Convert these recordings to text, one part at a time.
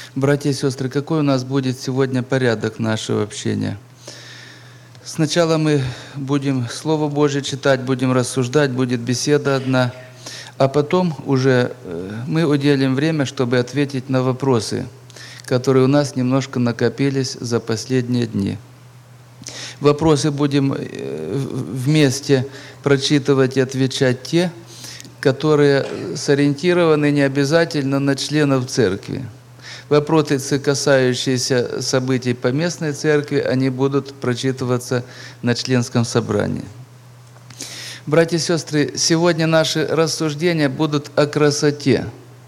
Братья и сестры, какой у нас будет сегодня порядок нашего общения? Сначала мы будем Слово Божье читать, будем рассуждать, будет беседа одна, а потом уже мы уделим время, чтобы ответить на вопросы, которые у нас немножко накопились за последние дни. Вопросы будем вместе прочитывать и отвечать те, которые сориентированы не обязательно на членов церкви. Вопросы, касающиеся событий по местной церкви, они будут прочитываться на членском собрании. Братья и сестры, сегодня наши рассуждения будут о красоте.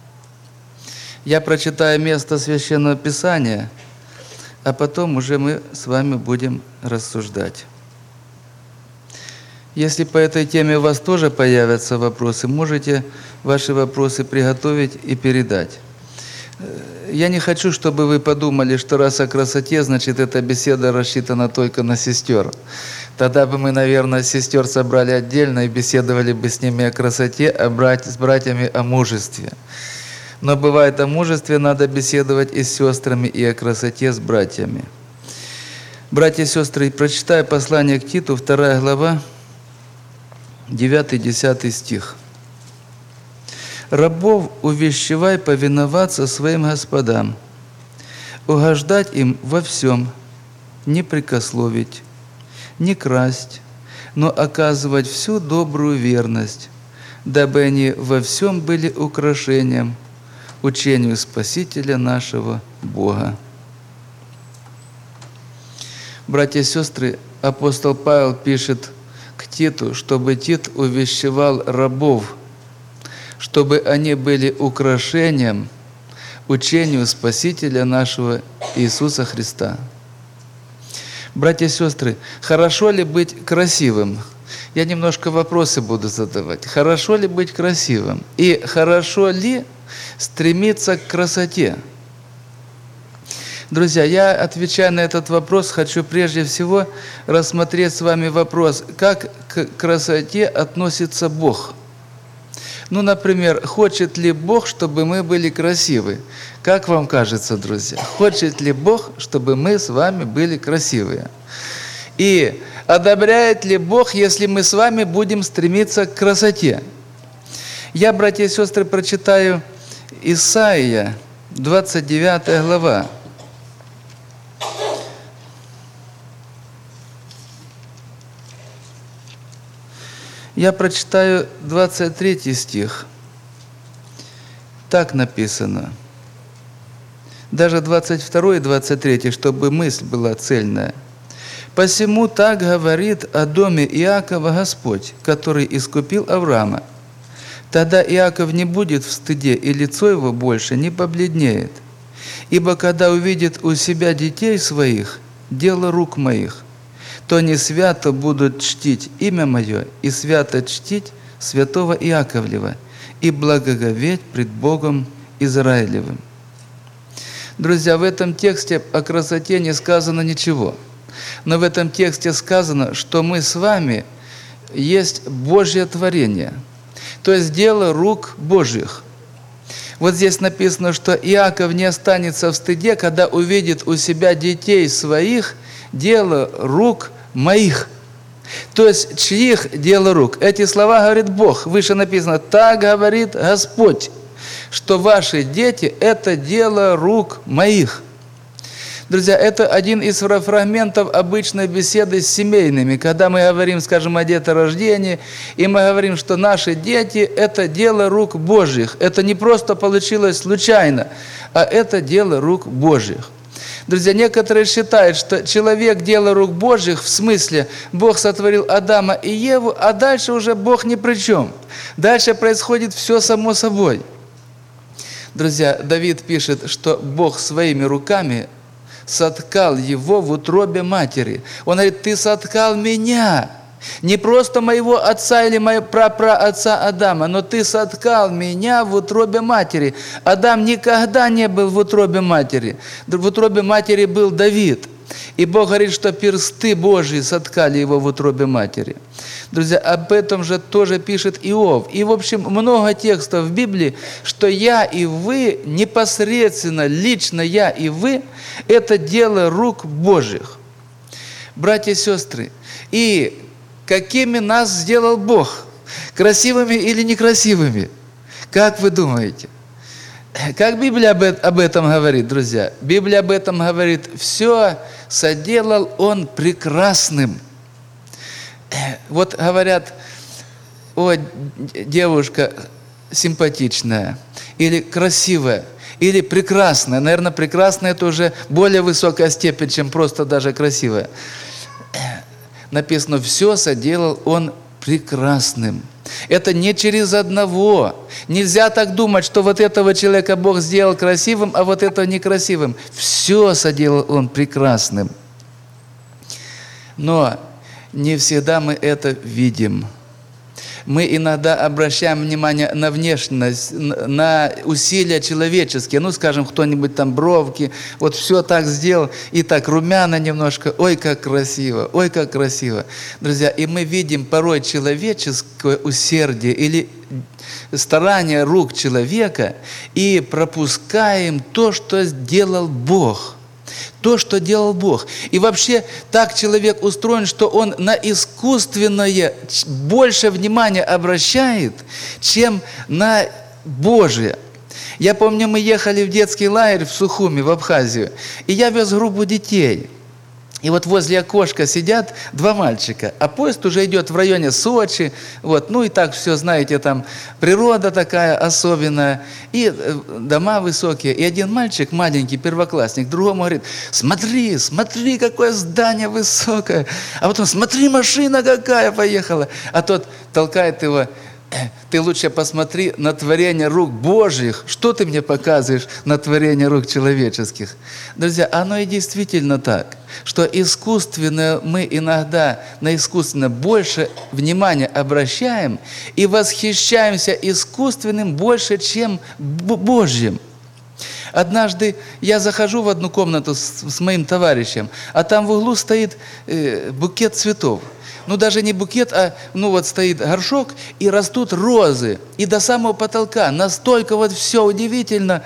Я прочитаю место Священного Писания, а потом уже мы с вами будем рассуждать. Если по этой теме у вас тоже появятся вопросы, можете ваши вопросы приготовить и передать. Я не хочу, чтобы вы подумали, что раз о красоте, значит, эта беседа рассчитана только на сестер. Тогда бы мы, наверное, сестер собрали отдельно и беседовали бы с ними о красоте, с братьями о мужестве. Но бывает, о мужестве надо беседовать и с сестрами, и о красоте с братьями. Братья и сестры, прочитаю послание к Титу, 2 глава, 9-10 стих. «Рабов увещевай повиноваться своим господам, угождать им во всем, не прекословить, не красть, но оказывать всю добрую верность, дабы они во всем были украшением учению Спасителя нашего Бога». Братья и сестры, апостол Павел пишет к Титу, чтобы Тит увещевал рабов, чтобы они были украшением учению Спасителя нашего Иисуса Христа. Братья и сестры, хорошо ли быть красивым? Я немножко вопросы буду задавать. Хорошо ли быть красивым? И хорошо ли стремиться к красоте? Друзья, я, отвечая на этот вопрос, хочу прежде всего рассмотреть с вами вопрос, как к красоте относится Бог. Ну, например, хочет ли Бог, чтобы мы были красивы? Как вам кажется, друзья? Хочет ли Бог, чтобы мы с вами были красивые? И одобряет ли Бог, если мы с вами будем стремиться к красоте? Я, братья и сестры, прочитаю Исаия, 29 глава. Я прочитаю 23 стих. Так написано. Даже 22 и 23, чтобы мысль была цельная. «Посему так говорит о доме Иакова Господь, который искупил Авраама. Тогда Иаков не будет в стыде, и лицо его больше не побледнеет. Ибо когда увидит у себя детей своих, дело рук моих, то не свято будут чтить имя Мое и свято чтить святого Иаковлева и благоговеть пред Богом Израилевым». Друзья, в этом тексте о красоте не сказано ничего. Но в этом тексте сказано, что мы с вами есть Божье творение, то есть дело рук Божьих. Вот здесь написано, что Иаков не останется в стыде, когда увидит у себя детей своих, дело рук моих. То есть, чьих дело рук? Эти слова говорит Бог. Выше написано, так говорит Господь, что ваши дети – это дело рук моих. Друзья, это один из фрагментов обычной беседы с семейными, когда мы говорим, скажем, о деторождении, и мы говорим, что наши дети – это дело рук Божьих. Это не просто получилось случайно, а это дело рук Божьих. Друзья, некоторые считают, что человек – дело рук Божьих, в смысле, Бог сотворил Адама и Еву, а дальше уже Бог ни при чем. Дальше происходит все само собой. Друзья, Давид пишет, что Бог своими руками соткал его в утробе матери. Он говорит, ты соткал меня. Не просто моего отца или моего прапраотца Адама, но ты соткал меня в утробе матери. Адам никогда не был в утробе матери. В утробе матери был Давид. И Бог говорит, что персты Божьи соткали его в утробе матери. Друзья, об этом же тоже пишет Иов. И, в общем, много текстов в Библии, что я и вы, непосредственно, лично я и вы, это дело рук Божьих. Братья и сестры, и какими нас сделал Бог? Красивыми или некрасивыми? Как вы думаете? Как Библия об этом говорит, друзья? Библия об этом говорит: все соделал Он прекрасным. Вот говорят: о, девушка симпатичная, или красивая, или прекрасная. Наверное, прекрасная – это уже более высокая степень, чем просто даже красивая. Написано: все соделал Он прекрасным. Это не через одного. Нельзя так думать, что вот этого человека Бог сделал красивым, а вот этого некрасивым. Все соделал Он прекрасным. Но не всегда мы это видим. Мы иногда обращаем внимание на внешность, на усилия человеческие. Ну, скажем, кто-нибудь там бровки, вот все так сделал, и так румяна немножко. Ой, как красиво, ой, как красиво. Друзья, и мы видим порой человеческое усердие или старание рук человека и пропускаем то, что сделал Бог. То, что делал Бог. И вообще так человек устроен, что он на искусственное больше внимания обращает, чем на Божие. Я помню, мы ехали в детский лагерь в Сухуми, в Абхазию, и я вез группу детей. И вот возле окошка сидят два мальчика, а поезд уже идет в районе Сочи, вот, ну и так все, знаете, там природа такая особенная, и дома высокие. И один мальчик, маленький, первоклассник, другому говорит: смотри, смотри, какое здание высокое, а потом смотри, машина какая поехала. А тот толкает его: ты лучше посмотри на творение рук Божьих. Что ты мне показываешь на творение рук человеческих? Друзья, оно и действительно так, что искусственно мы иногда на искусственно больше внимания обращаем и восхищаемся искусственным больше, чем Божьим. Однажды я захожу в одну комнату с моим товарищем, а там в углу стоит букет цветов. Ну, даже не букет, а вот стоит горшок, и растут розы. И до самого потолка. Настолько вот все удивительно.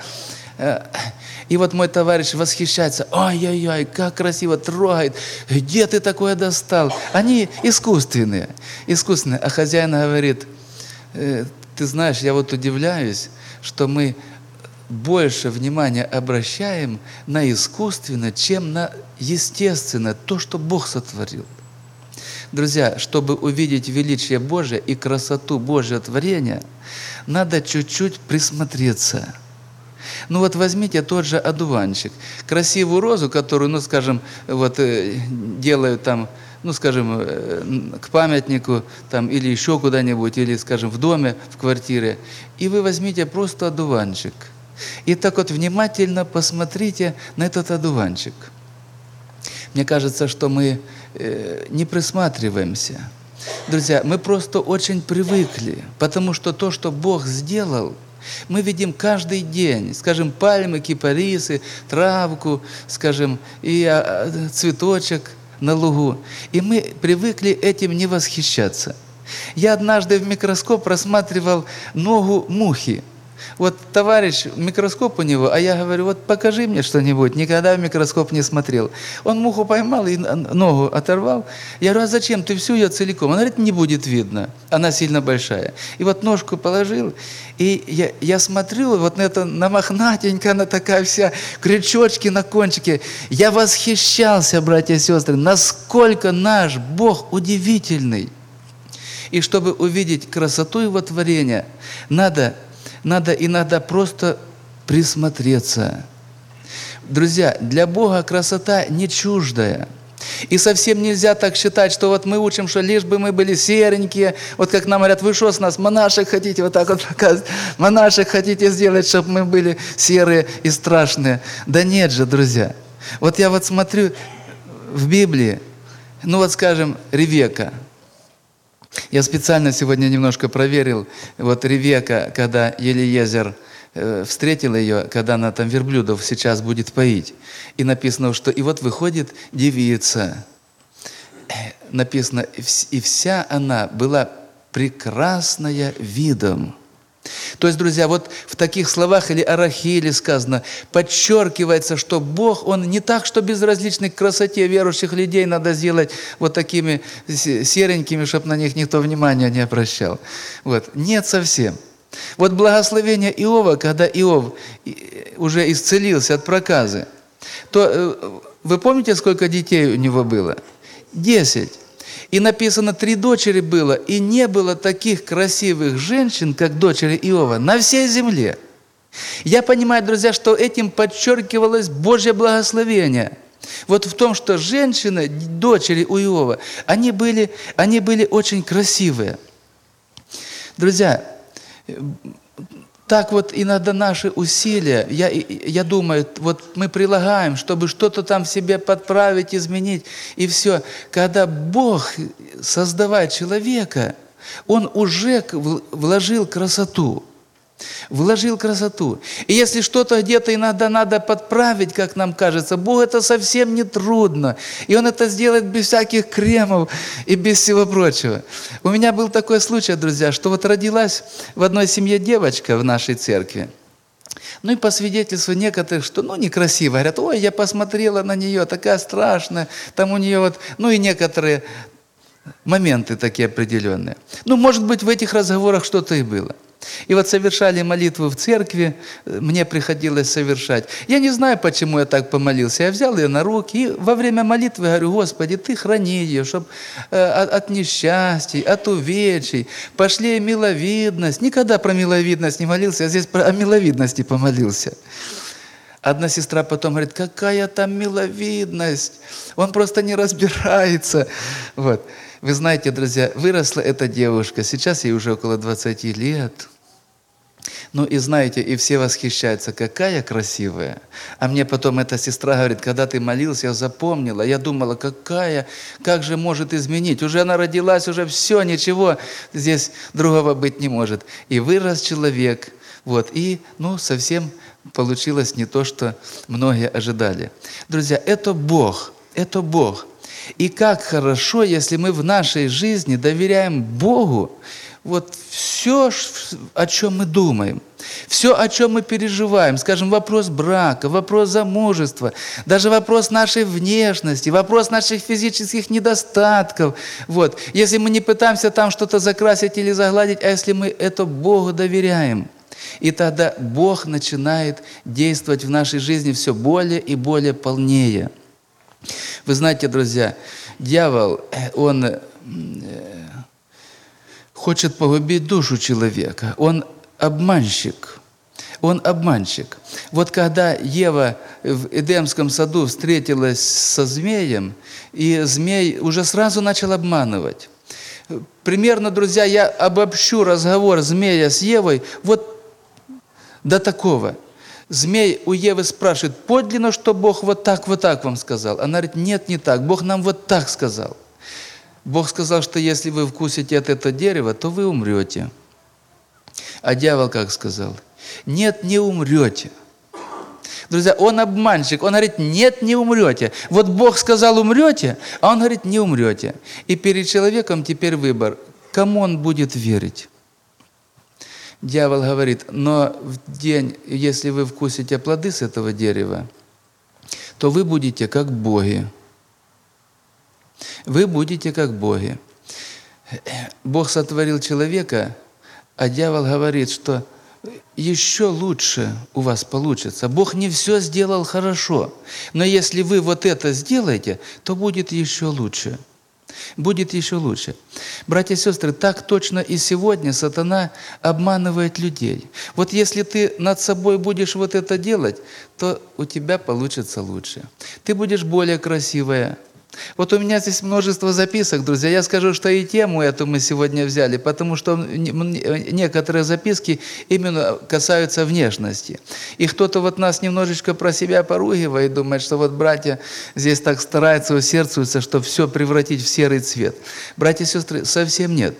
И вот мой товарищ восхищается: ой-ой-ой, как красиво, трогает. Где ты такое достал? Они искусственные. Искусственные. А хозяин говорит: ты знаешь, я вот удивляюсь, что мы больше внимания обращаем на искусственное, чем на естественное, то, что Бог сотворил. Друзья, чтобы увидеть величие Божие и красоту Божьего творения, надо чуть-чуть присмотреться. Ну вот возьмите тот же одуванчик. Красивую розу, которую, скажем, вот делают там, скажем, к памятнику там, или еще куда-нибудь, или, скажем, в доме, в квартире. И вы возьмите просто одуванчик. И так вот внимательно посмотрите на этот одуванчик. Мне кажется, что мы не присматриваемся. Друзья, мы просто очень привыкли, потому что то, что Бог сделал, мы видим каждый день. Скажем, пальмы, кипарисы, травку, скажем, и цветочек на лугу. И мы привыкли этим не восхищаться. Я однажды в микроскоп рассматривал ногу мухи. Вот товарищ, микроскоп у него, а я говорю: вот покажи мне что-нибудь. Никогда в микроскоп не смотрел. Он муху поймал и ногу оторвал. Я говорю: а зачем? Ты всю ее целиком. Он говорит: не будет видно, она сильно большая. И вот ножку положил, и я смотрю вот на это, на мохнатенькая, она такая вся, крючочки на кончике. Я восхищался, братья и сестры, насколько наш Бог удивительный. И чтобы увидеть красоту Его творения, надо иногда просто присмотреться. Друзья, для Бога красота не чуждая. И совсем нельзя так считать, что вот мы учим, что лишь бы мы были серенькие. Вот как нам говорят: вы что с нас, монашек хотите вот так вот показывать? Монашек хотите сделать, чтобы мы были серые и страшные? Да нет же, друзья. Вот я вот смотрю в Библии, скажем, Ревека. Я специально сегодня немножко проверил, вот Ревека, когда Елиезер встретил ее, когда она там верблюдов сейчас будет поить. И написано, что и вот выходит девица. Написано, и вся она была прекрасная видом. То есть, друзья, вот в таких словах или о Рахиле сказано, подчеркивается, что Бог, Он не так, что безразличный к красоте верующих людей надо сделать вот такими серенькими, чтобы на них никто внимания не обращал. Вот. Нет совсем. Вот благословение Иова, когда Иов уже исцелился от проказы, то вы помните, сколько детей у него было? 10. И написано, 3 дочери было, и не было таких красивых женщин, как дочери Иова, на всей земле. Я понимаю, друзья, что этим подчеркивалось Божье благословение. Вот в том, что женщины, дочери у Иова, они были очень красивые. Друзья, так вот иногда наши усилия, я думаю, вот мы прилагаем, чтобы что-то там в себе подправить, изменить, и все. Когда Бог создавает человека, Он уже вложил красоту. Вложил красоту. И если что-то где-то иногда надо подправить, как нам кажется, Богу это совсем не трудно. И Он это сделает без всяких кремов и без всего прочего. У меня был такой случай, друзья, что вот родилась в одной семье девочка в нашей церкви. Ну и по свидетельству некоторых, что некрасиво. Говорят, ой, я посмотрела на нее, такая страшная. Там у нее вот, и некоторые моменты такие определенные. Может быть, в этих разговорах что-то и было. И вот совершали молитву в церкви, мне приходилось совершать. Я не знаю, почему я так помолился. Я взял ее на руки и во время молитвы говорю, Господи, Ты храни ее, чтобы от несчастий, от увечий, пошли миловидность. Никогда про миловидность не молился, я здесь о миловидности помолился. Одна сестра потом говорит, какая там миловидность, он просто не разбирается. Вот. Вы знаете, друзья, выросла эта девушка, сейчас ей уже около 20 лет. И знаете, и все восхищаются, какая красивая. А мне потом эта сестра говорит, когда ты молился, я запомнила, я думала, как же может изменить. Уже она родилась, уже все, ничего здесь другого быть не может. И вырос человек, и совсем получилось не то, что многие ожидали. Друзья, это Бог. И как хорошо, если мы в нашей жизни доверяем Богу все, о чем мы думаем, все, о чем мы переживаем, скажем, вопрос брака, вопрос замужества, даже вопрос нашей внешности, вопрос наших физических недостатков. Если мы не пытаемся там что-то закрасить или загладить, а если мы это Богу доверяем, и тогда Бог начинает действовать в нашей жизни все более и более полнее. Вы знаете, друзья, дьявол, он хочет погубить душу человека. Он обманщик. Когда Ева в Эдемском саду встретилась со змеем, и змей уже сразу начал обманывать. Примерно, друзья, я обобщу разговор змея с Евой до такого. Змей у Евы спрашивает, подлинно, что Бог вот так вам сказал? Она говорит, нет, не так, Бог нам вот так сказал. Бог сказал, что если вы вкусите от этого дерева, то вы умрете. А дьявол как сказал? Нет, не умрете. Друзья, он обманщик, он говорит, нет, не умрете. Бог сказал, умрете, а он говорит, не умрете. И перед человеком теперь выбор, кому он будет верить. Дьявол говорит, но в день, если вы вкусите плоды с этого дерева, то вы будете как боги. Вы будете как боги. Бог сотворил человека, а дьявол говорит, что еще лучше у вас получится. Бог не все сделал хорошо, но если вы это сделаете, то будет еще лучше. Будет еще лучше. Братья и сестры, так точно и сегодня сатана обманывает людей. Если ты над собой будешь это делать, то у тебя получится лучше. Ты будешь более красивая. У меня здесь множество записок, друзья. Я скажу, что и тему эту мы сегодня взяли, потому что некоторые записки именно касаются внешности. И кто-то нас немножечко про себя поругивает, думает, что братья здесь так стараются, усердствуются, чтобы все превратить в серый цвет. Братья и сестры, совсем нет.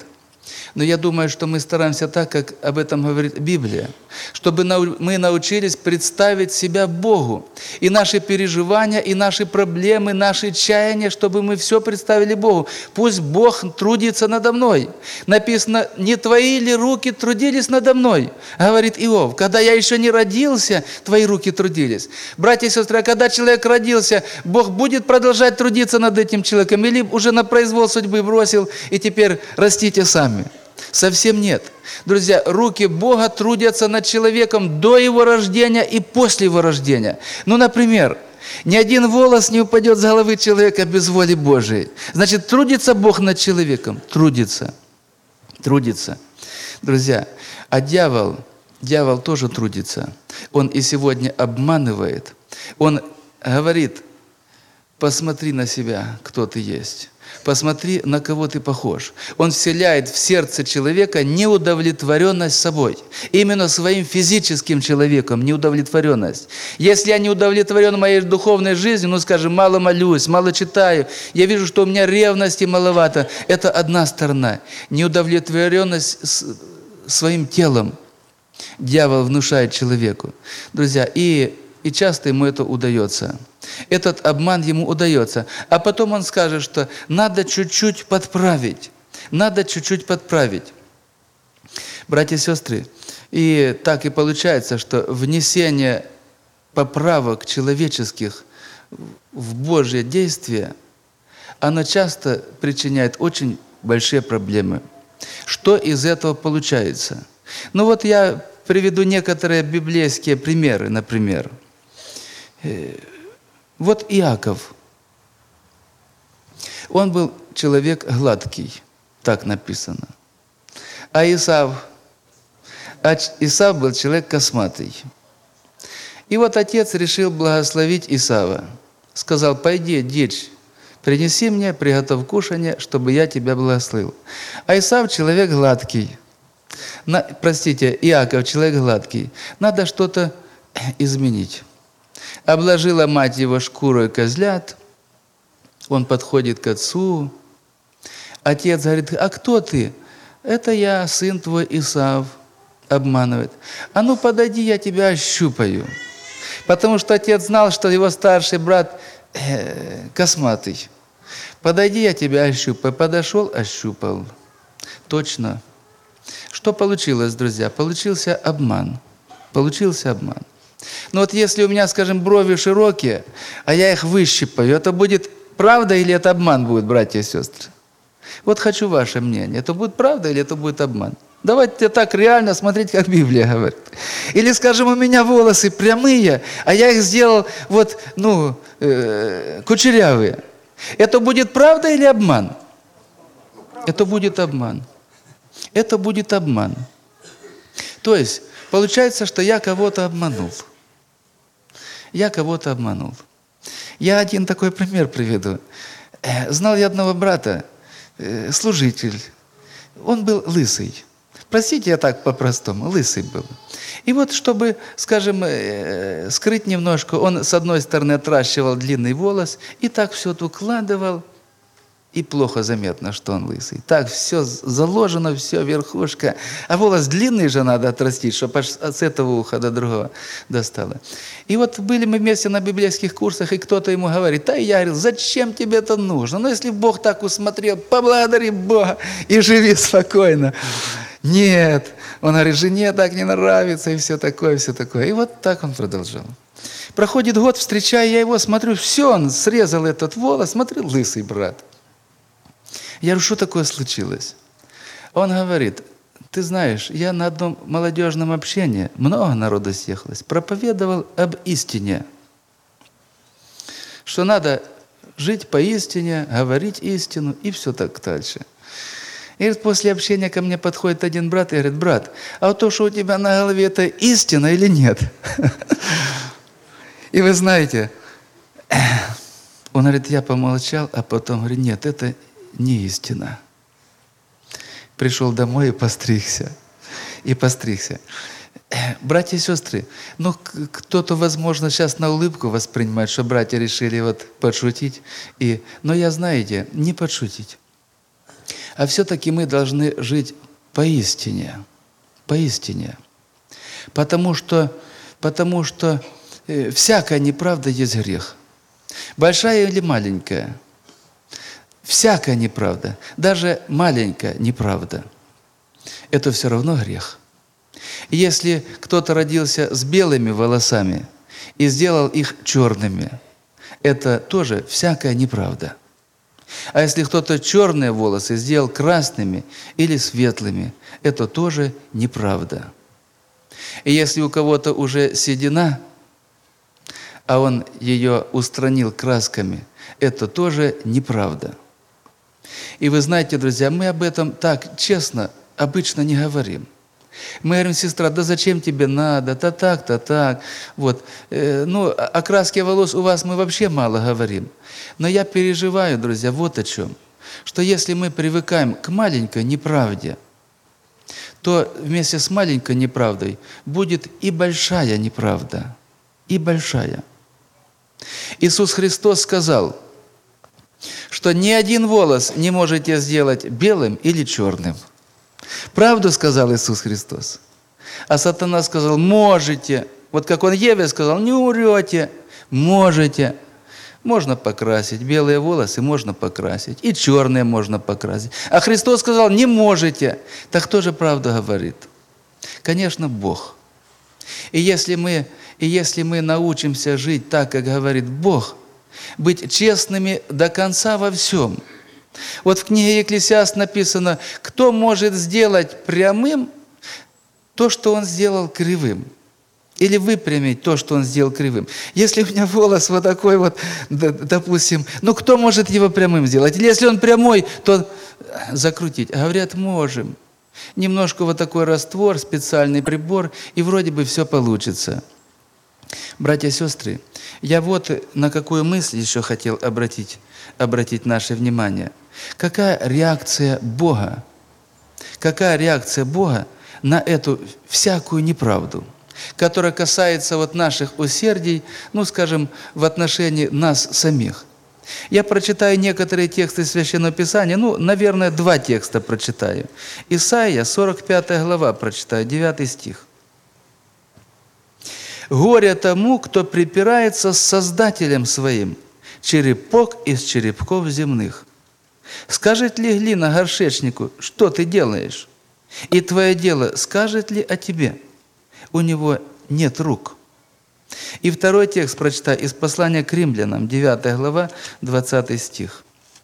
Но я думаю, что мы стараемся так, как об этом говорит Библия, чтобы мы научились представить себя Богу. И наши переживания, и наши проблемы, наши чаяния, чтобы мы все представили Богу. Пусть Бог трудится надо мной. Написано, не твои ли руки трудились надо мной? Говорит Иов, когда я еще не родился, твои руки трудились. Братья и сестры, а когда человек родился, Бог будет продолжать трудиться над этим человеком? Или уже на произвол судьбы бросил, и теперь растите сами? Совсем нет. Друзья, руки Бога трудятся над человеком до его рождения и после его рождения. Ну, например, ни один волос не упадет с головы человека без воли Божией. Значит, трудится Бог над человеком? Трудится. Трудится. Друзья, а дьявол тоже трудится. Он и сегодня обманывает. Он говорит, посмотри на себя, кто ты есть. Посмотри, на кого ты похож. Он вселяет в сердце человека неудовлетворенность собой. Именно своим физическим человеком неудовлетворенность. Если я не удовлетворен моей духовной жизнью, ну, скажем, мало молюсь, мало читаю, я вижу, что у меня ревности маловато, это одна сторона. Неудовлетворенность своим телом дьявол внушает человеку. Друзья, и часто ему это удается. Этот обман ему удается. А потом он скажет, что надо чуть-чуть подправить. Надо чуть-чуть подправить. Братья и сестры, и так и получается, что внесение поправок человеческих в Божье действие, оно часто причиняет очень большие проблемы. Что из этого получается? Ну вот я приведу некоторые библейские примеры, например. Вот Иаков. Он был человек гладкий, так написано. А Исав был человек косматый. И вот отец решил благословить Исава. Сказал, пойди, дичь, принеси мне, приготовь кушанье, чтобы я тебя благословил. А Исав человек гладкий. Иаков человек гладкий. Надо что-то изменить. Обложила мать его шкурой козлят. Он подходит к отцу. Отец говорит, а кто ты? Это я, сын твой Исав. Обманывает. А ну подойди, я тебя ощупаю. Потому что отец знал, что его старший брат косматый. Подойди, я тебя ощупаю. Подошел, ощупал. Точно. Что получилось, друзья? Получился обман. Получился обман. Но вот если у меня, скажем, брови широкие, а я их выщипаю, это будет правда или это обман будет, братья и сестры? Вот хочу ваше мнение. Это будет правда или это будет обман? Давайте так реально смотреть, как Библия говорит. Или, скажем, у меня волосы прямые, а я их сделал кучерявые. Это будет правда или обман? Это будет обман. Это будет обман. То есть, получается, что я кого-то обманул. Я кого-то обманул. Я один такой пример приведу. Знал я одного брата, служитель. Он был лысый. Простите, я так по-простому, лысый был. И вот, чтобы, скажем, скрыть немножко, он с одной стороны отращивал длинный волос и так все это укладывал, и плохо заметно, что он лысый. Так все заложено, все, верхушка. А волос длинный же надо отрастить, чтобы аж с этого уха до другого достало. И вот были мы вместе на библейских курсах, и кто-то ему говорит, а я говорил, зачем тебе это нужно? Ну, если Бог так усмотрел, поблагодари Бога и живи спокойно. Нет. Он говорит, жене так не нравится, и все такое, все такое. И вот так он продолжал. Проходит год, встречаю я его, смотрю, все, он срезал этот волос, смотрю, лысый брат. Я говорю, что такое случилось? Он говорит, ты знаешь, я на одном молодежном общении, много народу съехалось, проповедовал об истине. Что надо жить по истине, говорить истину и все так дальше. И говорит, после общения ко мне подходит один брат и говорит, брат, а вот то, что у тебя на голове, это истина или нет? И вы знаете, он говорит, я помолчал, а потом говорит, нет, это не истина. Пришел домой и постригся. Братья и сестры, кто-то, возможно, сейчас на улыбку воспринимает, что братья решили подшутить. Но я, знаете, не подшутить. А все-таки мы должны жить поистине. Поистине. Потому что всякая неправда есть грех. Большая или маленькая. Всякая неправда, даже маленькая неправда, это все равно грех. И если кто-то родился с белыми волосами и сделал их черными, это тоже всякая неправда. А если кто-то черные волосы сделал красными или светлыми, это тоже неправда. И если у кого-то уже седина, а он ее устранил красками, это тоже неправда. И вы знаете, друзья, мы об этом так честно обычно не говорим. Мы говорим: сестра, да зачем тебе надо, да так, да так. Вот. О краске волос у вас мы вообще мало говорим. Но я переживаю, друзья, вот о чем. Что если мы привыкаем к маленькой неправде, то вместе с маленькой неправдой будет и большая неправда. И большая. Иисус Христос сказал, что ни один волос не можете сделать белым или черным. Правду сказал Иисус Христос. А сатана сказал: можете. Вот как он Еве сказал: не умрете, можете. Можно покрасить белые волосы, можно покрасить. И черные можно покрасить. А Христос сказал: не можете. Так кто же правду говорит? Конечно, Бог. И если мы научимся жить так, как говорит Бог, быть честными до конца во всем. Вот в книге Екклесиаст написано: кто может сделать прямым то, что он сделал кривым? Или выпрямить то, что он сделал кривым? Если у меня волос вот такой вот, допустим, кто может его прямым сделать? Или если он прямой, то закрутить. Говорят, можем. Немножко вот такой раствор, специальный прибор, и вроде бы все получится. Братья и сестры, я вот на какую мысль еще хотел обратить наше внимание. Какая реакция Бога? Какая реакция Бога на эту всякую неправду, которая касается вот наших усердий, скажем, в отношении нас самих? Я прочитаю некоторые тексты Священного Писания, наверное, 2 текста прочитаю. Исайя, 45 глава, прочитаю, 9 стих. «Горе тому, кто припирается с Создателем своим, черепок из черепков земных. Скажет ли глина горшечнику: что ты делаешь? И твое дело скажет ли о тебе? У него нет рук». И 2 текст прочитаю из послания к Римлянам, 9 глава, 20 стих.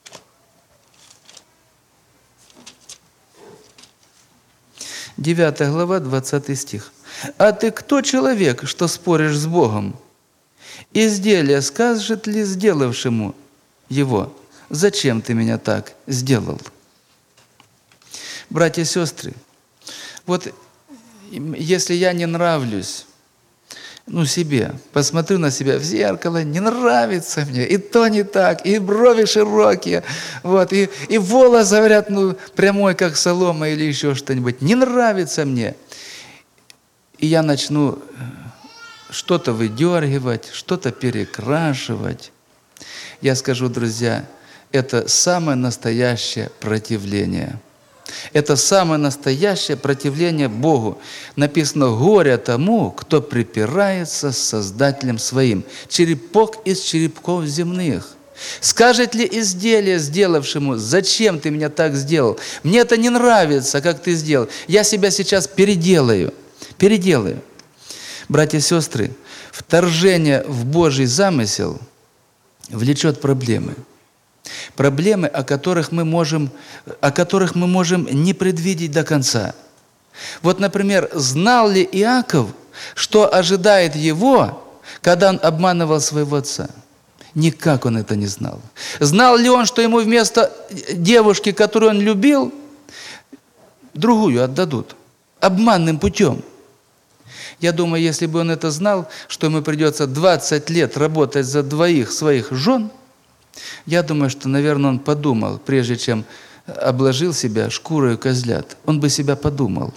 Девятая глава, 20 стих. «А ты кто, человек, что споришь с Богом? Изделие скажет ли сделавшему его: зачем ты меня так сделал?» Братья и сестры, вот если я не нравлюсь, себе, посмотрю на себя в зеркало, не нравится мне, и то не так, и брови широкие, и волос, говорят, прямой, как солома, или еще что-нибудь, не нравится мне. И я начну что-то выдергивать, что-то перекрашивать. Я скажу, друзья, это самое настоящее противление. Это самое настоящее противление Богу. Написано: «Горе тому, кто припирается с Создателем своим, черепок из черепков земных. Скажет ли изделие сделавшему: зачем ты меня так сделал? Мне это не нравится, как ты сделал. Я себя сейчас переделаю». Братья и сестры, вторжение в Божий замысел влечет проблемы. Проблемы, о которых мы можем не предвидеть до конца. Вот, например, знал ли Иаков, что ожидает его, когда он обманывал своего отца? Никак он это не знал. Знал ли он, что ему вместо девушки, которую он любил, другую отдадут? Обманным путем. Я думаю, если бы он это знал, что ему придется 20 лет работать за 2 своих жен, я думаю, что, наверное, он подумал, прежде чем обложил себя шкурой козлят, он бы себя подумал.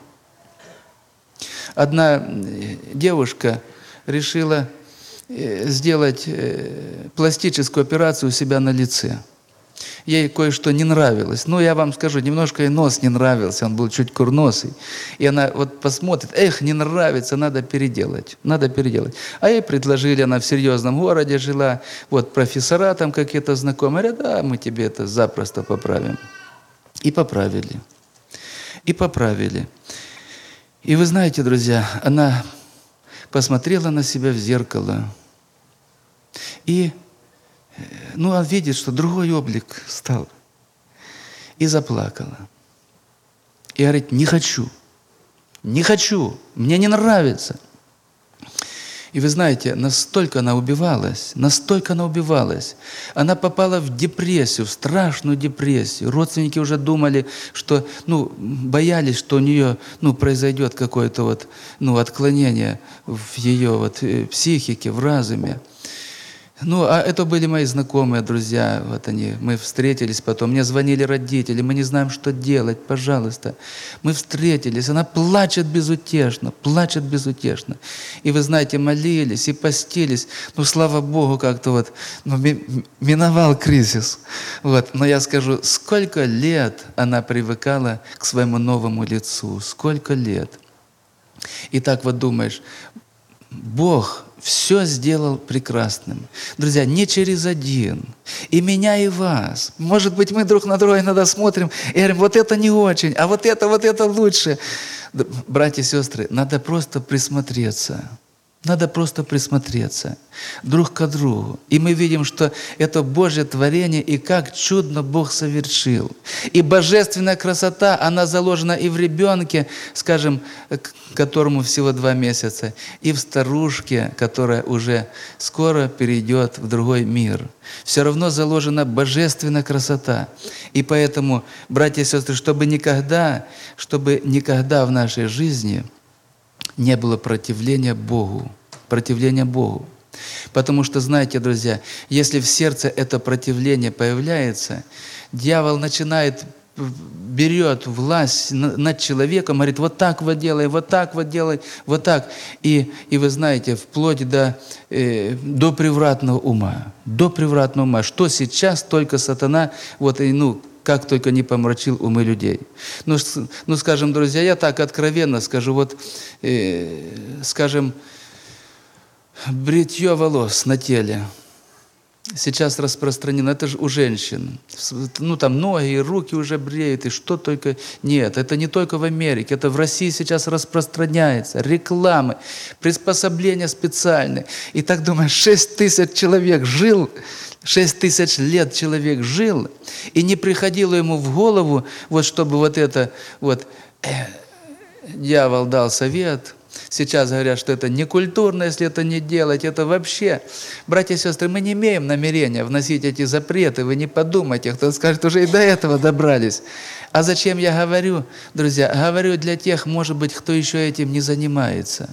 Одна девушка решила сделать пластическую операцию у себя на лице. Ей кое-что не нравилось. Ну, я вам скажу, немножко и нос не нравился, он был чуть курносый. И она вот посмотрит, не нравится, надо переделать, надо переделать. А ей предложили, она в серьезном городе жила, вот профессора там какие-то знакомые, говорят, да, мы тебе это запросто поправим. И поправили. И поправили. И вы знаете, друзья, она посмотрела на себя в зеркало и, она видит, что другой облик стал. И заплакала. И говорит, не хочу, мне не нравится. И вы знаете, настолько она убивалась. Она попала в депрессию, в страшную депрессию. Родственники уже думали, что, боялись, что у нее, произойдет какое-то отклонение в ее психике, в разуме. А это были мои знакомые, друзья, мы встретились потом, мне звонили родители, мы не знаем, что делать, пожалуйста. Мы встретились, она плачет безутешно. И вы знаете, молились и постились, слава Богу, как-то миновал кризис. Но я скажу, сколько лет она привыкала к своему новому лицу, сколько лет. И так думаешь, Бог все сделал прекрасным. Друзья, не через один. И меня, и вас. Может быть, мы друг на друга иногда смотрим и говорим, вот это не очень, а вот это лучше. Братья и сестры, надо просто присмотреться. Друг к другу. И мы видим, что это Божье творение, и как чудно Бог совершил. И божественная красота, она заложена и в ребенке, скажем, которому всего 2 месяца, и в старушке, которая уже скоро перейдет в другой мир. Все равно заложена божественная красота. И поэтому, братья и сестры, чтобы никогда в нашей жизни не было противления Богу. Потому что, знаете, друзья, если в сердце это противление появляется, дьявол берет власть над человеком, говорит, вот так вот делай, вот так вот делай, вот так. И вы знаете, вплоть до превратного ума. Что сейчас только сатана, как только не помрачил умы людей. Скажем, друзья, я так откровенно скажу, скажем, бритье волос на теле сейчас распространено, это же у женщин. Там ноги и руки уже бреют, и что только нет. Это не только в Америке, это в России сейчас распространяется. Рекламы, приспособления специальные. И так думаешь, 6 тысяч человек жил, 6 тысяч лет человек жил, и не приходило ему в голову, чтобы дьявол дал совет. Сейчас говорят, что это некультурно, если это не делать, это вообще. Братья и сестры, мы не имеем намерения вносить эти запреты, вы не подумайте, кто скажет, уже и до этого добрались. А зачем я говорю, друзья? Говорю для тех, может быть, кто еще этим не занимается.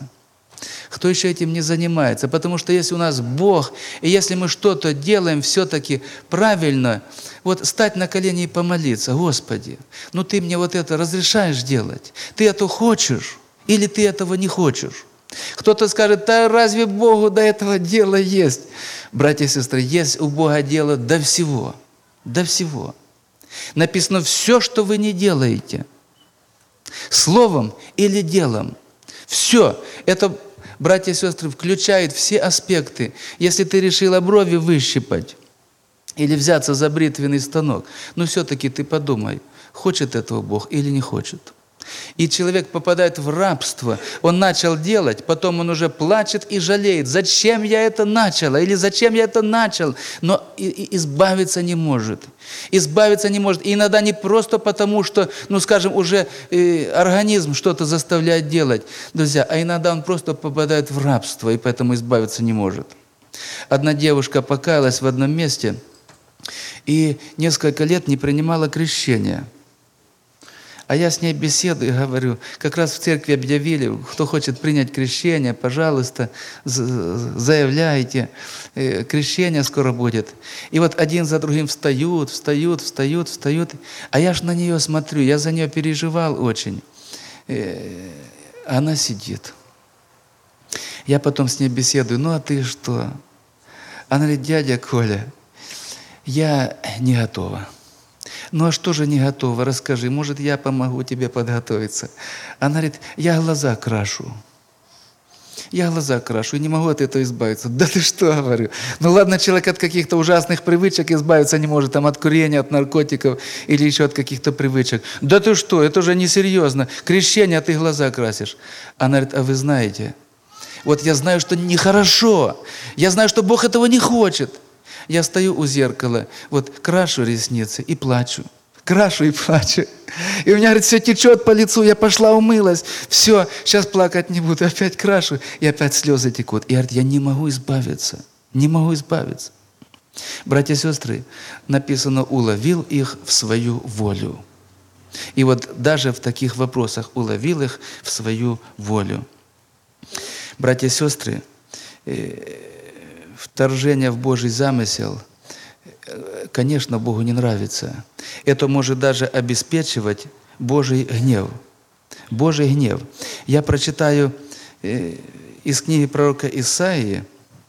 Потому что если у нас Бог, и если мы что-то делаем все-таки правильно, стать на колени и помолиться, Господи, Ты мне это разрешаешь делать? Ты это хочешь? Или ты этого не хочешь? Кто-то скажет, да разве Богу до этого дела есть? Братья и сестры, есть у Бога дело до всего. Написано, все, что вы не делаете, словом или делом, все, это, братья и сестры, включает все аспекты. Если ты решила брови выщипать или взяться за бритвенный станок, все-таки ты подумай, хочет этого Бог или не хочет. И человек попадает в рабство. Он начал делать, потом он уже плачет и жалеет. Зачем я это начал? Но избавиться не может. И иногда не просто потому, что, уже организм что-то заставляет делать, друзья, а иногда он просто попадает в рабство, и поэтому избавиться не может. Одна девушка покаялась в одном месте и несколько лет не принимала крещения. А я с ней беседую и говорю, как раз в церкви объявили, кто хочет принять крещение, пожалуйста, заявляйте, крещение скоро будет. И один за другим встают, а я ж на нее смотрю, я за нее переживал очень. Она сидит. Я потом с ней беседую, а ты что? Она говорит, дядя Коля, я не готова. Ну а что же не готова? Расскажи, может, я помогу тебе подготовиться. Она говорит, я глаза крашу. Я глаза крашу и не могу от этого избавиться. Да ты что, говорю. Ну ладно, человек от каких-то ужасных привычек избавиться не может, там от курения, от наркотиков или еще от каких-то привычек. Да ты что, это же несерьезно. Крещение, а ты глаза красишь. Она говорит, а вы знаете, вот я знаю, что нехорошо. Я знаю, что Бог этого не хочет. Я стою у зеркала, вот крашу ресницы и плачу. Крашу и плачу. И у меня, говорит, все течет по лицу, я пошла умылась. Все, сейчас плакать не буду, опять крашу. И опять слезы текут. И говорит, я не могу избавиться. Не могу избавиться. Братья и сестры, написано, уловил их в свою волю. И вот даже в таких вопросах уловил их в свою волю. Братья и сестры, вторжение в Божий замысел, конечно, Богу не нравится. Это может даже обеспечивать Божий гнев. Божий гнев. Я прочитаю из книги пророка Исаии,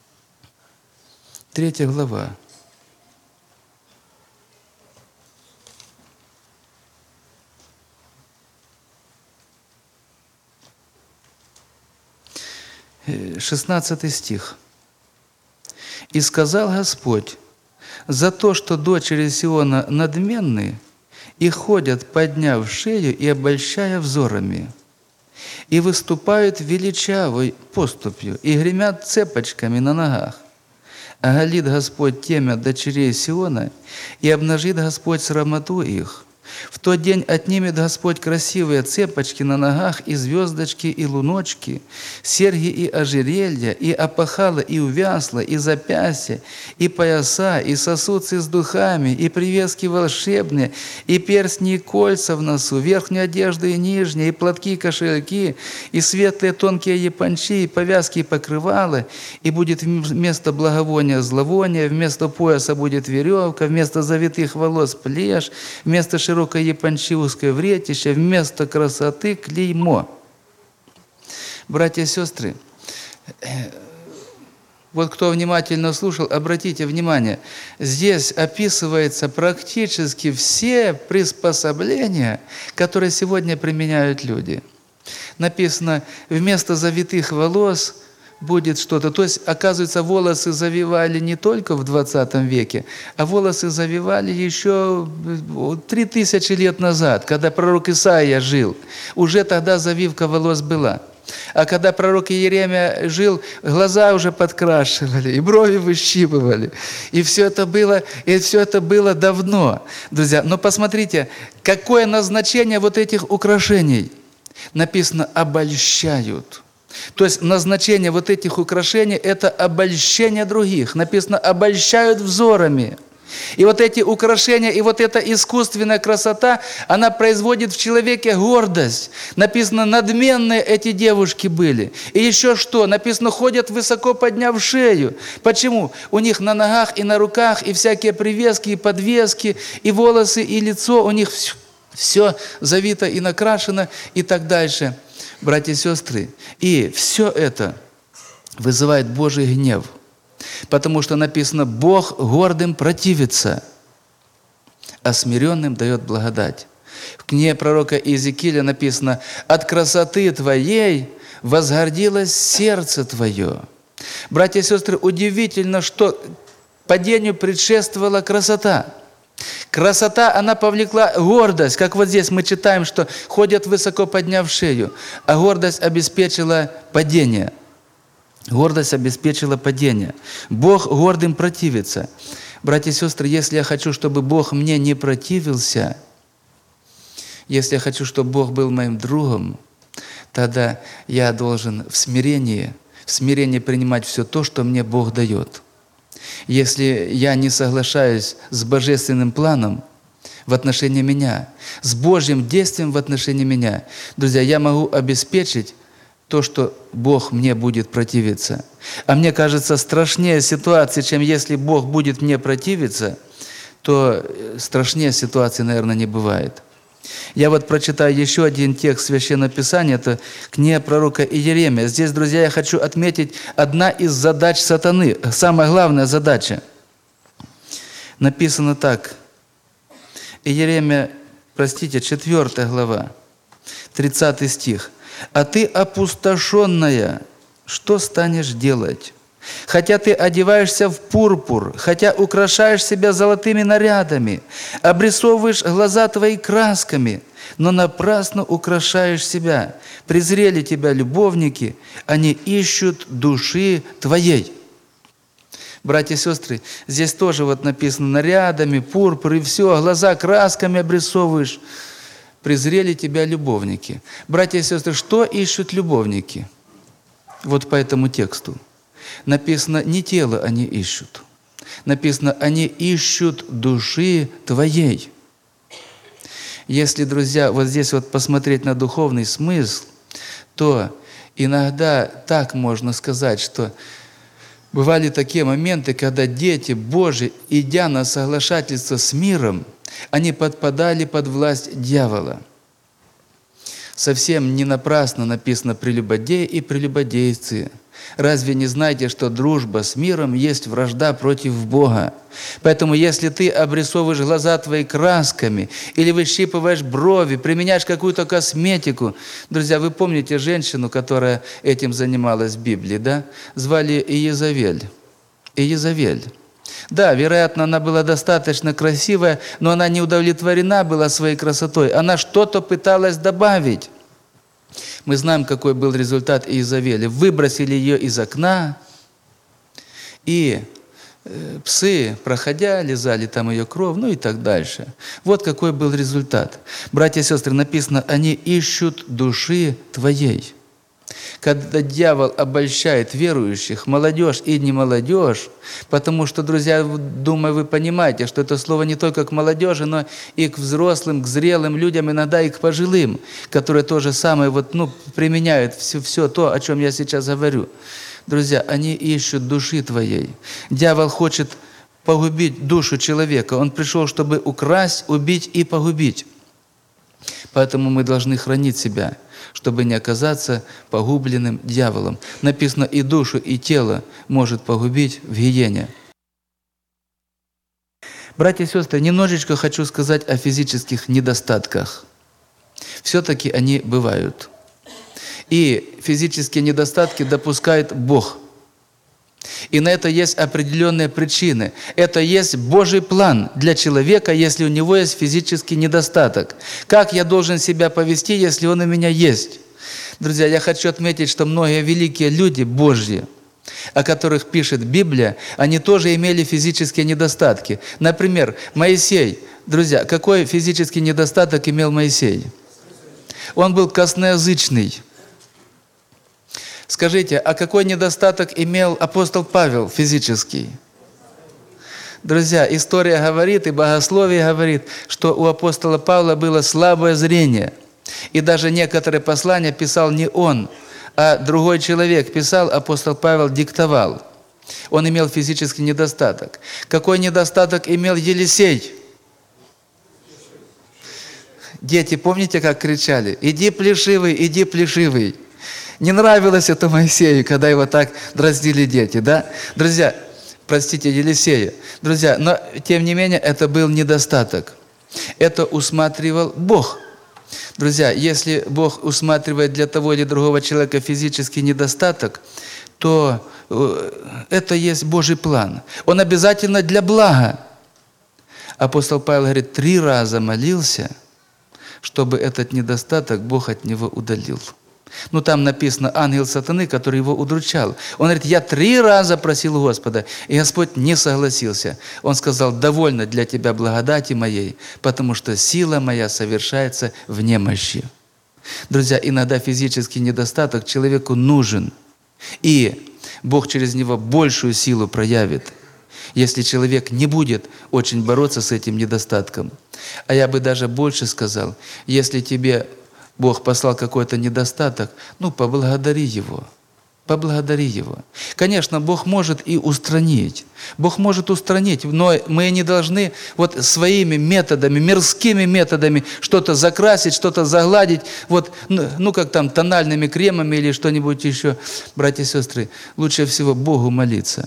3 глава. — 16 стих. «И сказал Господь, за то, что дочери Сиона надменны и ходят, подняв шею и обольщая взорами, и выступают величавой поступью, и гремят цепочками на ногах. Оголит Господь темя дочерей Сиона, и обнажит Господь срамоту их. В тот день отнимет Господь красивые цепочки на ногах, и звездочки, и луночки, серьги и ожерелья, и опахала, и увясла, и запястья, и пояса, и сосудцы с духами, и привески волшебные, и перстни, и кольца в носу, верхнюю одежду и нижнюю, и платки, и кошельки, и светлые тонкие япончи, и повязки, и покрывала, и будет вместо благовония зловоние, вместо пояса будет веревка, вместо завитых волос плешь, вместо широкой япончи узкое вретище, вместо красоты клеймо». Братья и сестры, вот кто внимательно слушал, обратите внимание, здесь описываются практически все приспособления, которые сегодня применяют люди. Написано, вместо завитых волос будет что-то. То есть, оказывается, волосы завивали не только в 20 веке, а волосы завивали еще 3000 лет назад, когда пророк Исаия жил. Уже тогда завивка волос была. А когда пророк Иеремия жил, глаза уже подкрашивали, и брови выщипывали. И все это было давно, друзья. Но посмотрите, какое назначение вот этих украшений. Написано «обольщают». То есть назначение вот этих украшений – это обольщение других. Написано «обольщают взорами». И вот эти украшения, и вот эта искусственная красота, она производит в человеке гордость. Написано, надменные эти девушки были. И еще что? Написано, ходят высоко подняв шею. Почему? У них на ногах и на руках и всякие привески, и подвески, и волосы, и лицо. У них все завито и накрашено, и так дальше. Братья и сестры, и все это вызывает Божий гнев, потому что написано, Бог гордым противится, а смиренным дает благодать. В книге пророка Иезекииля написано, от красоты твоей возгордилось сердце твое. Братья и сестры, удивительно, что падению предшествовала красота. Красота, она повлекла гордость, как вот здесь мы читаем, что ходят высоко подняв шею, а гордость обеспечила падение. Гордость обеспечила падение. Бог гордым противится. Братья и сестры, если я хочу, чтобы Бог мне не противился, если я хочу, чтобы Бог был моим другом, тогда я должен в смирении принимать все то, что мне Бог дает. Если я не соглашаюсь с божественным планом в отношении меня, с Божьим действием в отношении меня, друзья, я могу обеспечить то, что Бог мне будет противиться. А мне кажется, страшнее ситуации, чем если Бог будет мне противиться, то страшнее ситуации, наверное, не бывает. Я вот прочитаю еще один текст Священного Писания, это книга пророка Иеремия. Здесь, друзья, я хочу отметить одна из задач сатаны, самая главная задача. Написано так. Иеремия, 4 глава, 30 стих. «А ты, опустошенная, что станешь делать? Хотя ты одеваешься в пурпур, хотя украшаешь себя золотыми нарядами, обрисовываешь глаза твои красками, но напрасно украшаешь себя. Презрели тебя любовники, они ищут души твоей». Братья и сестры, здесь тоже вот написано нарядами, пурпур и все, глаза красками обрисовываешь. Презрели тебя любовники. Братья и сестры, что ищут любовники? Вот по этому тексту. Написано, не тело они ищут. Написано, они ищут души твоей. Если, друзья, вот здесь вот посмотреть на духовный смысл, то иногда так можно сказать, что бывали такие моменты, когда дети Божьи, идя на соглашательство с миром, они подпадали под власть дьявола. Совсем не напрасно написано «прелюбодеи и прелюбодейцы». Разве не знаете, что дружба с миром есть вражда против Бога? Поэтому, если ты обрисовываешь глаза твои красками, или выщипываешь брови, применяешь какую-то косметику. Друзья, вы помните женщину, которая этим занималась в Библии, да? Звали Иезавель. Иезавель. Да, вероятно, она была достаточно красивая, но она не удовлетворена была своей красотой. Она что-то пыталась добавить. Мы знаем, какой был результат Иезавели. Выбросили ее из окна, и псы, проходя, лизали там ее кровь, ну и так дальше. Вот какой был результат. Братья и сестры, написано, они ищут души твоей. Когда дьявол обольщает верующих, молодежь и не молодежь, потому что, друзья, думаю, вы понимаете, что это слово не только к молодежи, но и к взрослым, к зрелым людям, иногда и к пожилым, которые то же самое применяют все то, о чем я сейчас говорю. Друзья, они ищут души твоей. Дьявол хочет погубить душу человека. Он пришел, чтобы украсть, убить и погубить. Поэтому мы должны хранить себя, чтобы не оказаться погубленным дьяволом. Написано, и душу, и тело может погубить в гиене. Братья и сестры, немножечко хочу сказать о физических недостатках. Все-таки они бывают. И физические недостатки допускает Бог. И на это есть определенные причины. Это есть Божий план для человека, если у него есть физический недостаток. Как я должен себя повести, если он у меня есть? Друзья, я хочу отметить, что многие великие люди Божьи, о которых пишет Библия, они тоже имели физические недостатки. Например, Моисей. Друзья, какой физический недостаток имел Моисей? Он был косноязычный. Скажите, а какой недостаток имел апостол Павел физический? Друзья, история говорит, и богословие говорит, что у апостола Павла было слабое зрение. И даже некоторые послания писал не он, а другой человек писал, апостол Павел диктовал. Он имел физический недостаток. Какой недостаток имел Елисей? Дети, помните, как кричали? «Иди, плешивый, иди, плешивый». Не нравилось это Моисею, когда его так дразнили дети, да? Друзья, простите, Елисея. Друзья, но тем не менее это был недостаток. Это усматривал Бог. Друзья, если Бог усматривает для того или другого человека физический недостаток, то это есть Божий план. Он обязательно для блага. Апостол Павел говорит, 3 раза молился, чтобы этот недостаток Бог от него удалил. Ну, там написано, ангел сатаны, который его удручал. Он говорит, я 3 раза просил Господа, и Господь не согласился. Он сказал, довольно для тебя благодати моей, потому что сила моя совершается в немощи. Друзья, иногда физический недостаток человеку нужен, и Бог через него большую силу проявит, если человек не будет очень бороться с этим недостатком. А я бы даже больше сказал, если тебе Бог послал какой-то недостаток, поблагодари Его. Поблагодари Его. Конечно, Бог может и устранить. Бог может устранить, но мы не должны своими методами, мирскими методами что-то закрасить, что-то загладить, как там тональными кремами или что-нибудь еще. Братья и сестры, лучше всего Богу молиться.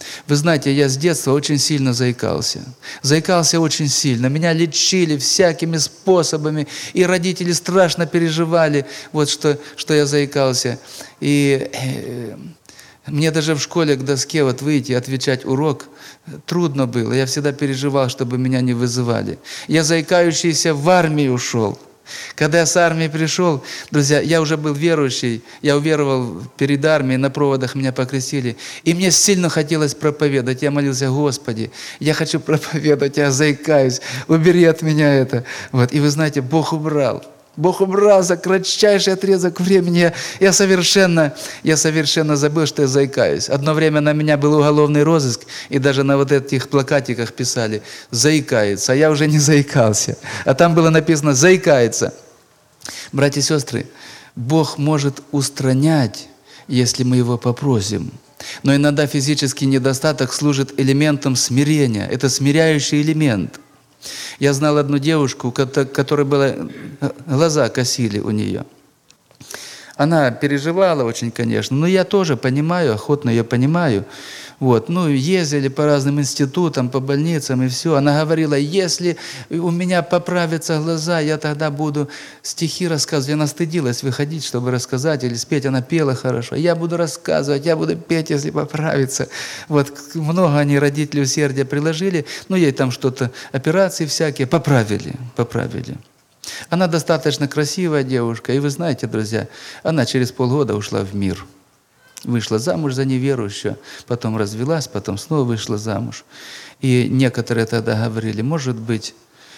Вы знаете, я с детства очень сильно заикался. Заикался очень сильно. Меня лечили всякими способами. И родители страшно переживали, вот что я заикался. И мне даже в школе к доске вот выйти, отвечать урок трудно было. Я всегда переживал, чтобы меня не вызывали. Я заикающийся в армию ушел. Когда я с армии пришел, друзья, я уже был верующий, я уверовал перед армией, на проводах меня покрестили, и мне сильно хотелось проповедовать. Я молился: Господи, я хочу проповедовать, я заикаюсь, убери от меня это. Вот. И вы знаете, Бог убрал. Бог убрал за кратчайший отрезок времени. Я совершенно забыл, что я заикаюсь. Одно время на меня был уголовный розыск, и даже на вот этих плакатиках писали «заикается», а я уже не заикался. А там было написано «заикается». Братья и сестры, Бог может устранять, если мы Его попросим. Но иногда физический недостаток служит элементом смирения. Это смиряющий элемент. Я знал одну девушку, у которой глаза косили у нее. Она переживала очень, конечно, но я тоже понимаю, охотно ее понимаю. Вот. Ну, ездили по разным институтам, по больницам и все. Она говорила: если у меня поправятся глаза, я тогда буду стихи рассказывать. Она стыдилась выходить, чтобы рассказать или спеть. Она пела хорошо. Я буду рассказывать, я буду петь, если поправится. Вот. Много они, родители, усердия приложили. Ну, ей там что-то, операции всякие, поправили. Она достаточно красивая девушка. И вы знаете, друзья, она через полгода ушла в мир. Вышла замуж за неверующую, потом развелась, потом снова вышла замуж. И некоторые тогда говорили: может быть,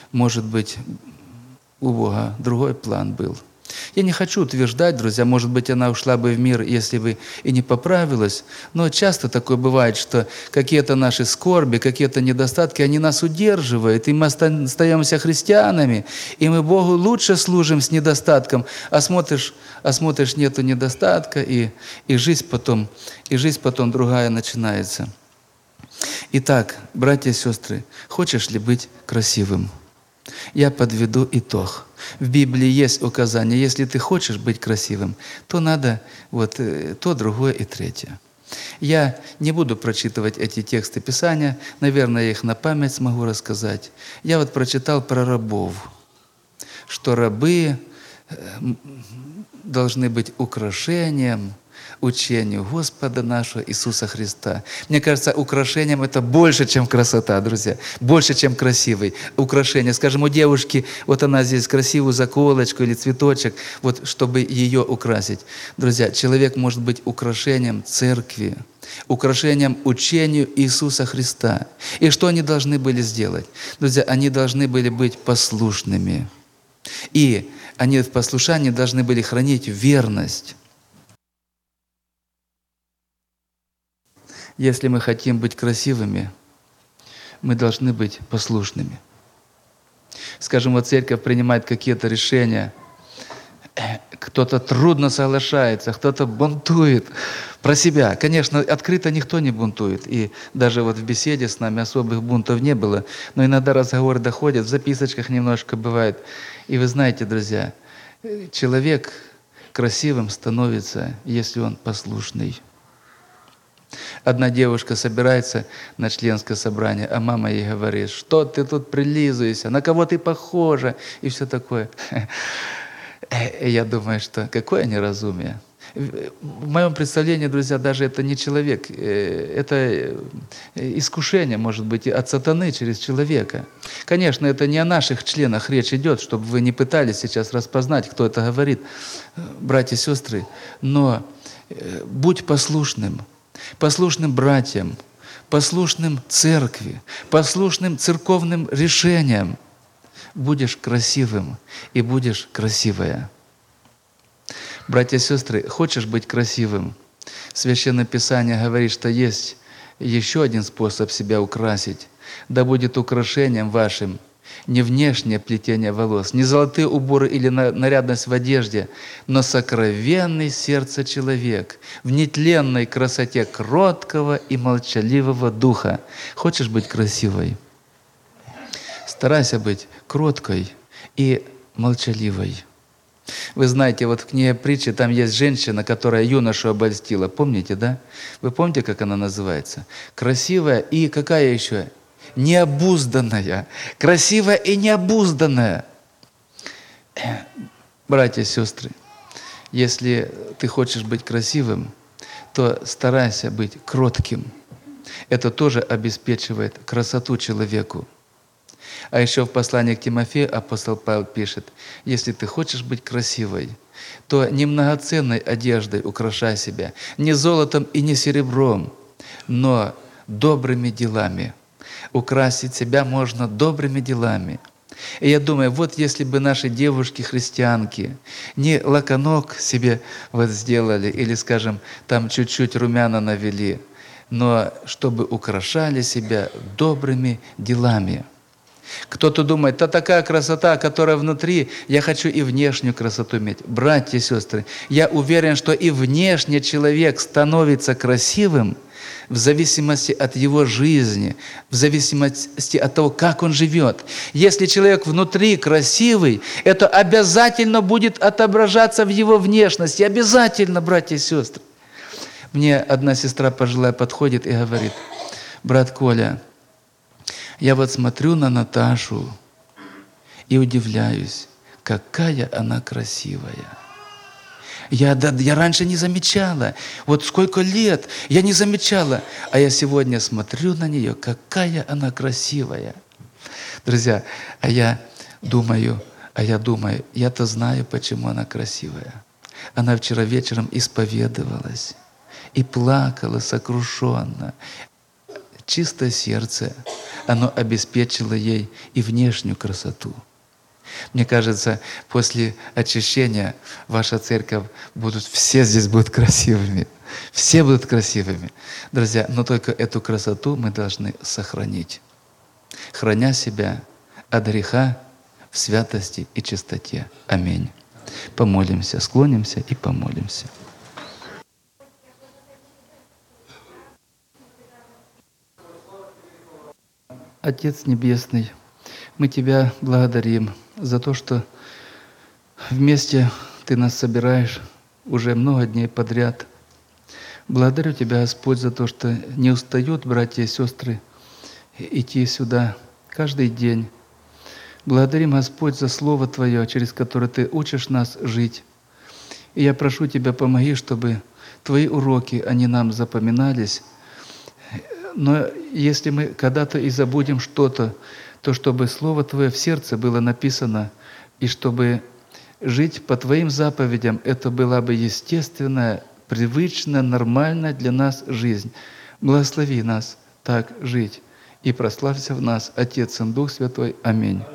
у Бога другой план был. Я не хочу утверждать, друзья, может быть, она ушла бы в мир, если бы и не поправилась, но часто такое бывает, что какие-то наши скорби, какие-то недостатки, они нас удерживают, и мы остаемся христианами, и мы Богу лучше служим с недостатком, а смотришь, нету недостатка, и жизнь потом другая начинается. Итак, братья и сестры, хочешь ли быть красивым? Я подведу итог. В Библии есть указание: если ты хочешь быть красивым, то надо то, другое и третье. Я не буду прочитывать эти тексты Писания, наверное, я их на память смогу рассказать. Я прочитал про рабов, что рабы должны быть украшением учению Господа нашего Иисуса Христа. Мне кажется, украшением это больше, чем красота, друзья. Больше, чем красивый. Украшение. Скажем, у девушки, она здесь красивую заколочку или цветочек, чтобы ее украсить. Друзья, человек может быть украшением церкви, украшением учению Иисуса Христа. И что они должны были сделать? Друзья, они должны были быть послушными. И они в послушании должны были хранить верность. Если мы хотим быть красивыми, мы должны быть послушными. Скажем, церковь принимает какие-то решения, кто-то трудно соглашается, кто-то бунтует про себя. Конечно, открыто никто не бунтует, и даже в беседе с нами особых бунтов не было, но иногда разговор доходит, в записочках немножко бывает. И вы знаете, друзья, человек красивым становится, если он послушный. Одна девушка собирается на членское собрание, а мама ей говорит: что ты тут прилизываешься, на кого ты похожа, и все такое. Я думаю, что какое неразумие. В моем представлении, друзья, даже это не человек, это искушение, может быть, от сатаны через человека. Конечно, это не о наших членах речь идет, чтобы вы не пытались сейчас распознать, кто это говорит, братья и сестры, но будь послушным братьям, послушным церкви, послушным церковным решениям. Будешь красивым и будешь красивая. Братья и сестры, хочешь быть красивым? Священное Писание говорит, что есть еще один способ себя украсить. Да будет украшением вашим не внешнее плетение волос, не золотые уборы или нарядность в одежде, но сокровенный сердце человек в нетленной красоте кроткого и молчаливого духа. Хочешь быть красивой? Старайся быть кроткой и молчаливой. Вы знаете, вот в книге притчи там есть женщина, которая юношу обольстила. Помните, да? Вы помните, как она называется? Красивая и какая еще? Необузданная. Красивая и необузданная. Братья и сестры, если ты хочешь быть красивым, то старайся быть кротким. Это тоже обеспечивает красоту человеку. А еще в послании к Тимофею апостол Павел пишет: если ты хочешь быть красивой, то не многоценной одеждой украшай себя, не золотом и не серебром, но добрыми делами. Украсить себя можно добрыми делами. И я думаю, вот если бы наши девушки-христианки не локонок себе вот сделали, или, скажем, там чуть-чуть румяна навели, но чтобы украшали себя добрыми делами. Кто-то думает, да такая красота, которая внутри, я хочу и внешнюю красоту иметь. Братья и сестры, я уверен, что и внешне человек становится красивым в зависимости от его жизни, в зависимости от того, как он живет. Если человек внутри красивый, это обязательно будет отображаться в его внешности. Обязательно, братья и сестры. Мне одна сестра пожилая подходит и говорит: брат Коля, я вот смотрю на Наташу и удивляюсь, какая она красивая. Я раньше не замечала. Вот сколько лет я не замечала. А я сегодня смотрю на нее, какая она красивая. Друзья, я думаю, я-то знаю, почему она красивая. Она вчера вечером исповедовалась и плакала сокрушенно. Чистое сердце, оно обеспечило ей и внешнюю красоту. Мне кажется, после очищения ваша церковь все здесь будут красивыми. Все будут красивыми. Друзья, но только эту красоту мы должны сохранить, храня себя от греха в святости и чистоте. Аминь. Помолимся, склонимся и помолимся. Отец Небесный, мы Тебя благодарим за то, что вместе Ты нас собираешь уже много дней подряд. Благодарю Тебя, Господь, за то, что не устают братья и сестры идти сюда каждый день. Благодарим, Господь, за Слово Твое, через которое Ты учишь нас жить. И я прошу Тебя, помоги, чтобы Твои уроки, они нам запоминались. Но если мы когда-то и забудем что-то, то чтобы Слово Твое в сердце было написано, и чтобы жить по Твоим заповедям, это была бы естественная, привычная, нормальная для нас жизнь. Благослови нас так жить, и прославься в нас, Отец и Дух Святой. Аминь.